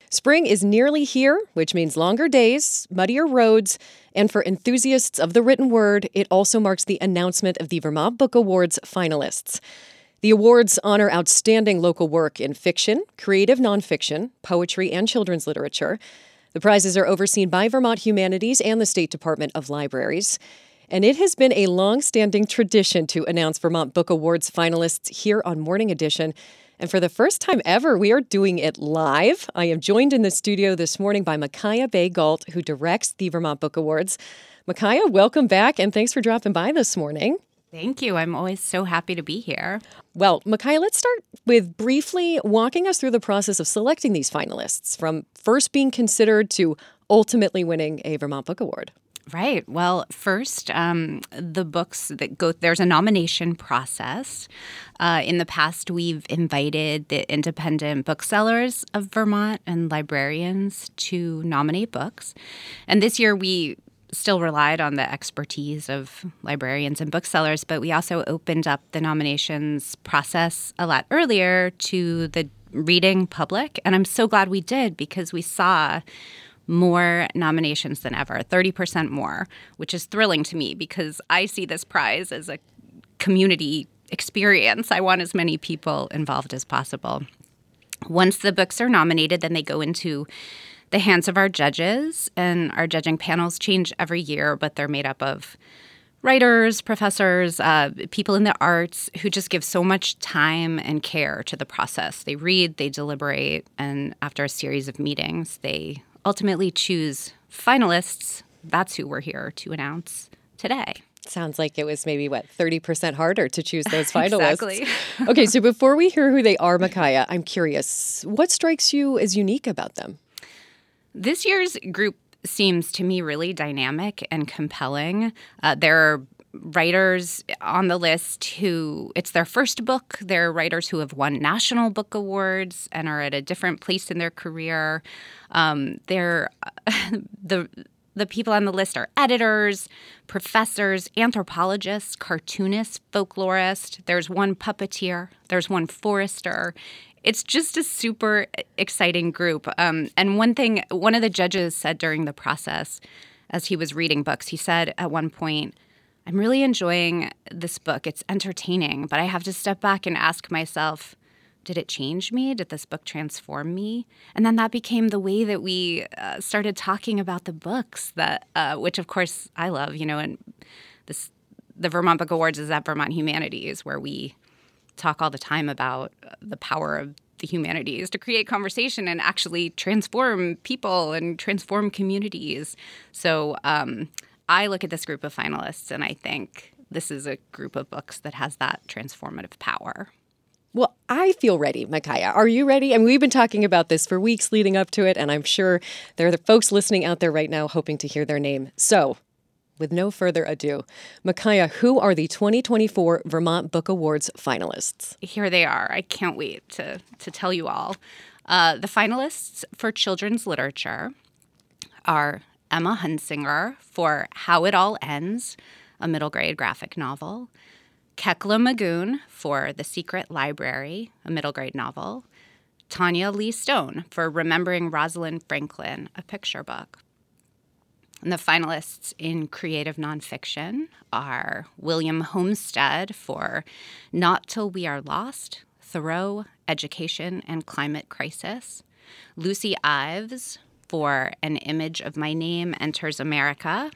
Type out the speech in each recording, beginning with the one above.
Spring is nearly here, which means longer days, muddier roads, and for enthusiasts of the written word, it also marks the announcement of the Vermont Book Awards finalists. The awards honor outstanding local work in fiction, creative nonfiction, poetry, and children's literature. The prizes are overseen by Vermont Humanities and the State Department of Libraries. And it has been a long-standing tradition to announce Vermont Book Awards finalists here on Morning Edition. And for the first time ever, we are doing it live. I am joined in the studio this morning by Micaiah Bay-Gault, who directs the Vermont Book Awards. Micaiah, welcome back, and thanks for dropping by this morning. Thank you. I'm always so happy to be here. Well, Micaiah, let's start with briefly walking us through the process of selecting these finalists, from first being considered to ultimately winning a Vermont Book Award. Right. Well, first, the books that go, there's a nomination process. In the past, we've invited the independent booksellers of Vermont and librarians to nominate books. And this year, we still relied on the expertise of librarians and booksellers, but we also opened up the nominations process a lot earlier to the reading public. And I'm so glad we did, because we saw more nominations than ever, 30% more, which is thrilling to me because I see this prize as a community experience. I want as many people involved as possible. Once the books are nominated, then they go into the hands of our judges, and our judging panels change every year, but they're made up of writers, professors, people in the arts who just give so much time and care to the process. They read, they deliberate, and after a series of meetings, they ultimately choose finalists. That's who we're here to announce today. Sounds like it was maybe, 30% harder to choose those finalists. Exactly. Okay, so before we hear who they are, Micaiah, I'm curious, what strikes you as unique about them? This year's group seems to me really dynamic and compelling. There are writers on the list who it's their first book. There are writers who have won national book awards and are at a different place in their career. The people on the list are editors, professors, anthropologists, cartoonists, folklorists. There's one puppeteer. There's one forester. It's just a super exciting group. And one of the judges said during the process, as he was reading books, he said at one point, "I'm really enjoying this book. It's entertaining, but I have to step back and ask myself, did it change me? Did this book transform me?" And then that became the way that we started talking about the books, which of course I love, and the Vermont Book Awards is at Vermont Humanities, where we talk all the time about the power of the humanities to create conversation and actually transform people and transform communities. So I look at this group of finalists and I think this is a group of books that has that transformative power. Well, I feel ready, Micaiah. Are you ready? I mean, we've been talking about this for weeks leading up to it, and I'm sure there are the folks listening out there right now hoping to hear their name. So, with no further ado, Micaiah, who are the 2024 Vermont Book Awards finalists? Here they are. I can't wait to tell you all. The finalists for children's literature are Emma Hunsinger for How It All Ends, a middle grade graphic novel, Kekla Magoon for The Secret Library, a middle grade novel, Tanya Lee Stone for Remembering Rosalind Franklin, a picture book. And the finalists in creative nonfiction are William Homestead for Not Till We Are Lost, Thoreau, Education and Climate Crisis, Lucy Ives for An Image of My Name Enters America,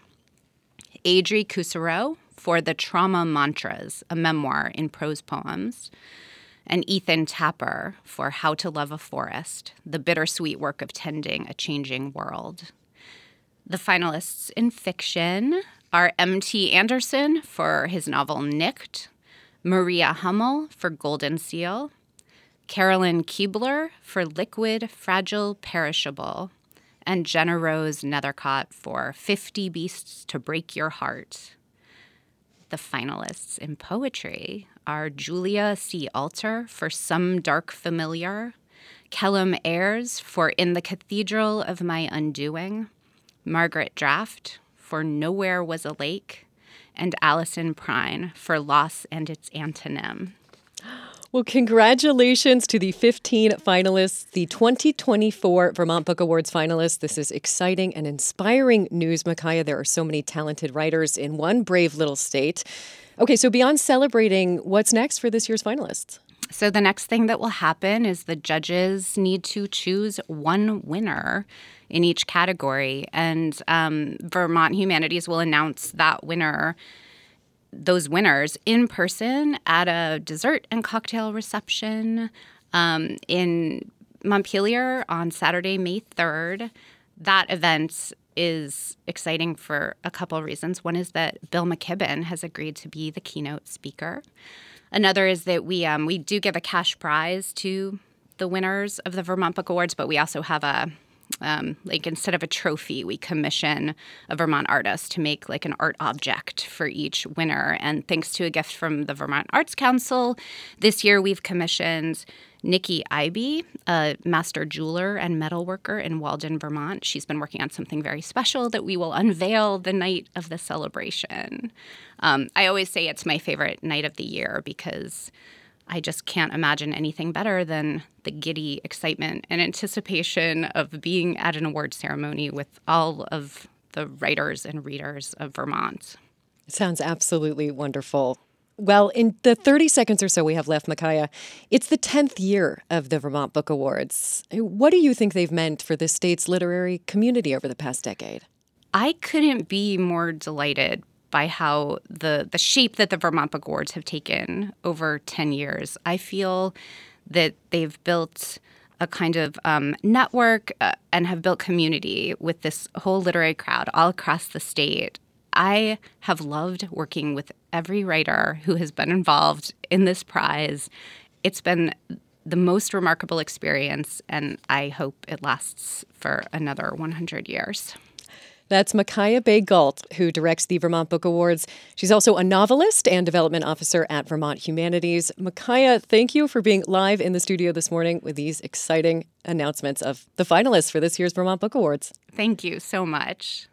Adri Cousereau for The Trauma Mantras, a memoir in prose poems, and Ethan Tapper for How to Love a Forest, the bittersweet work of tending a changing world. The finalists in fiction are M.T. Anderson for his novel Nicked, Maria Hummel for Golden Seal, Carolyn Keebler for Liquid, Fragile, Perishable, and Jenna Rose Nethercott for 50 Beasts to Break Your Heart. The finalists in poetry are Julia C. Alter for Some Dark Familiar, Kellum Ayres for In the Cathedral of My Undoing, Margaret Draft for Nowhere Was a Lake, and Allison Prine for Loss and Its Antonym. Well, congratulations to the 15 finalists, the 2024 Vermont Book Awards finalists. This is exciting and inspiring news, Micaiah. There are so many talented writers in one brave little state. Okay, so beyond celebrating, what's next for this year's finalists? So the next thing that will happen is the judges need to choose one winner in each category. And Vermont Humanities will announce those winners in person at a dessert and cocktail reception in Montpelier on Saturday, May 3rd. That event is exciting for a couple of reasons. One is that Bill McKibben has agreed to be the keynote speaker. Another is that we do give a cash prize to the winners of the Vermont Book Awards, but we also have instead of a trophy, we commission a Vermont artist to make like an art object for each winner. And thanks to a gift from the Vermont Arts Council, this year we've commissioned Nikki Ivey, a master jeweler and metalworker in Walden, Vermont. She's been working on something very special that we will unveil the night of the celebration. I always say it's my favorite night of the year because I just can't imagine anything better than the giddy excitement and anticipation of being at an award ceremony with all of the writers and readers of Vermont. It sounds absolutely wonderful. Well, in the 30 seconds or so we have left, Micaiah, it's the 10th year of the Vermont Book Awards. What do you think they've meant for the state's literary community over the past decade? I couldn't be more delighted by how the shape that the Vermont Book Awards have taken over 10 years. I feel that they've built a kind of network and have built community with this whole literary crowd all across the state. I have loved working with every writer who has been involved in this prize. It's been the most remarkable experience, and I hope it lasts for another 100 years. That's Micaiah Bay Galt, who directs the Vermont Book Awards. She's also a novelist and development officer at Vermont Humanities. Micaiah, thank you for being live in the studio this morning with these exciting announcements of the finalists for this year's Vermont Book Awards. Thank you so much.